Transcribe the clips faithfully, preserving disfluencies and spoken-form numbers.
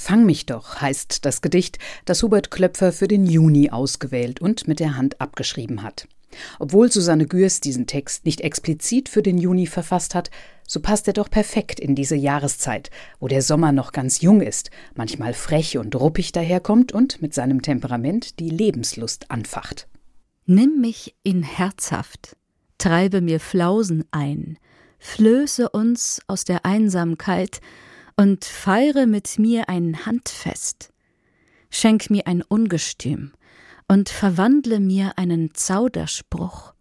Fang mich doch heißt das Gedicht, das Hubert Klöpfer für den Juni ausgewählt und mit der Hand abgeschrieben hat. Obwohl Susanne Gürs diesen Text nicht explizit für den Juni verfasst hat, so passt er doch perfekt in diese Jahreszeit, wo der Sommer noch ganz jung ist, manchmal frech und ruppig daherkommt und mit seinem Temperament die Lebenslust anfacht. Nimm mich in herzhaft, treibe mir Flausen ein, flöße uns aus der Einsamkeit und feiere mit mir ein Handfest. Schenk mir ein Ungestüm und verwandle mir einen Zauderspruch.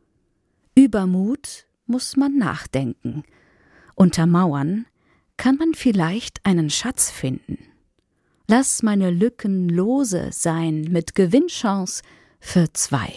Übermut muss man nachdenken. Untermauern kann man vielleicht einen Schatz finden. Lass meine Lücken lose sein mit Gewinnchance für zwei.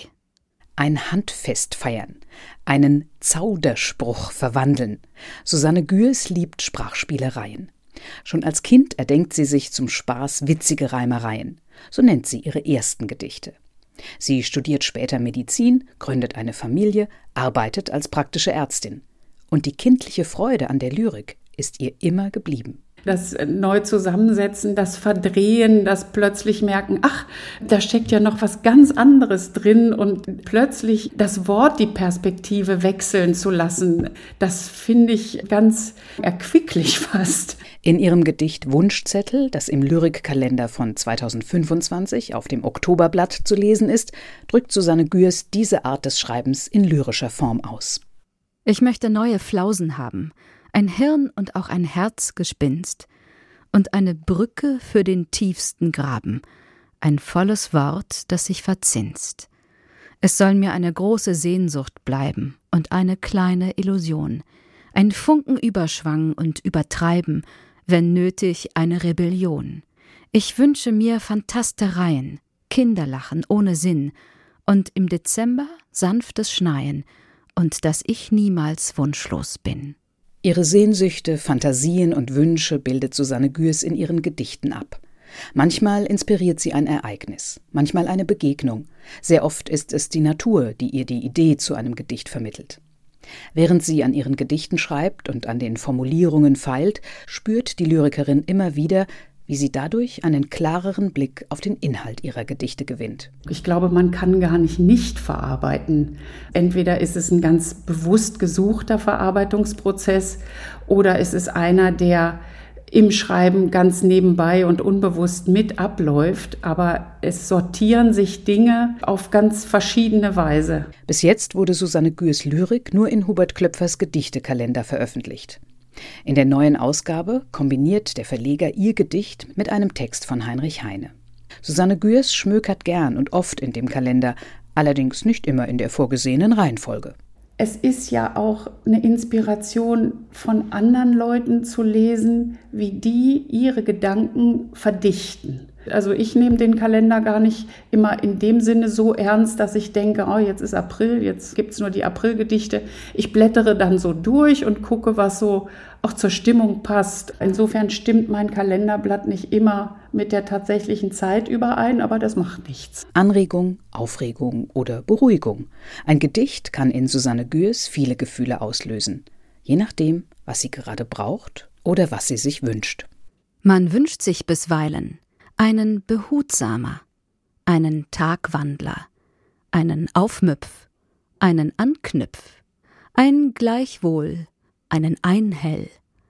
Ein Handfest feiern, einen Zauderspruch verwandeln. Susanne Gürs liebt Sprachspielereien. Schon als Kind erdenkt sie sich zum Spaß witzige Reimereien. So nennt sie ihre ersten Gedichte. Sie studiert später Medizin, gründet eine Familie, arbeitet als praktische Ärztin. Und die kindliche Freude an der Lyrik ist ihr immer geblieben. Das Neuzusammensetzen, das Verdrehen, das plötzlich merken, ach, da steckt ja noch was ganz anderes drin und plötzlich das Wort, die Perspektive wechseln zu lassen, das finde ich ganz erquicklich fast. In ihrem Gedicht Wunschzettel, das im Lyrikkalender von zweitausendfünfundzwanzig auf dem Oktoberblatt zu lesen ist, drückt Susanne Gürs diese Art des Schreibens in lyrischer Form aus. Ich möchte neue Flausen haben, ein Hirn und auch ein Herzgespinst und eine Brücke für den tiefsten Graben, ein volles Wort, das sich verzinst. Es soll mir eine große Sehnsucht bleiben und eine kleine Illusion, ein Funken Überschwang und Übertreiben, wenn nötig eine Rebellion. Ich wünsche mir Fantastereien, Kinderlachen ohne Sinn und im Dezember sanftes Schneien und dass ich niemals wunschlos bin. Ihre Sehnsüchte, Fantasien und Wünsche bildet Susanne Gürs in ihren Gedichten ab. Manchmal inspiriert sie ein Ereignis, manchmal eine Begegnung. Sehr oft ist es die Natur, die ihr die Idee zu einem Gedicht vermittelt. Während sie an ihren Gedichten schreibt und an den Formulierungen feilt, spürt die Lyrikerin immer wieder, wie sie dadurch einen klareren Blick auf den Inhalt ihrer Gedichte gewinnt. Ich glaube, man kann gar nicht nicht verarbeiten. Entweder ist es ein ganz bewusst gesuchter Verarbeitungsprozess oder es ist einer, der im Schreiben ganz nebenbei und unbewusst mit abläuft, aber es sortieren sich Dinge auf ganz verschiedene Weise. Bis jetzt wurde Susanne Gürs Lyrik nur in Hubert Klöpfers Gedichtekalender veröffentlicht. In der neuen Ausgabe kombiniert der Verleger ihr Gedicht mit einem Text von Heinrich Heine. Susanne Gürs schmökert gern und oft in dem Kalender, allerdings nicht immer in der vorgesehenen Reihenfolge. Es ist ja auch eine Inspiration von anderen Leuten zu lesen, wie die ihre Gedanken verdichten. Also ich nehme den Kalender gar nicht immer in dem Sinne so ernst, dass ich denke, oh, jetzt ist April, jetzt gibt es nur die Aprilgedichte. Ich blättere dann so durch und gucke, was so auch zur Stimmung passt. Insofern stimmt mein Kalenderblatt nicht immer mit der tatsächlichen Zeit überein, aber das macht nichts. Anregung, Aufregung oder Beruhigung. Ein Gedicht kann in Susanne Gürs viele Gefühle auslösen, je nachdem, was sie gerade braucht oder was sie sich wünscht. Man wünscht sich bisweilen einen Behutsamer, einen Tagwandler, einen Aufmüpf, einen Anknüpf, ein Gleichwohl, einen Einhell,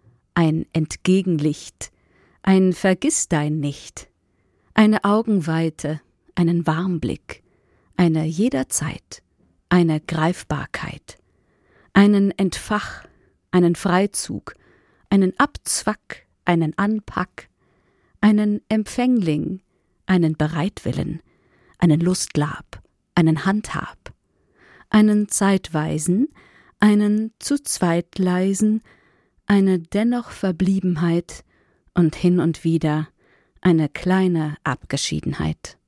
ein Entgegenlicht, ein Vergißdein nicht, eine Augenweite, einen Warmblick, eine Jederzeit, eine Greifbarkeit, einen Entfach, einen Freizug, einen Abzwack, einen Anpack, einen Empfängling, einen Bereitwillen, einen Lustlab, einen Handhab, einen Zeitweisen, einen zu zweitleisen, eine dennoch Verbliebenheit und hin und wieder eine kleine Abgeschiedenheit.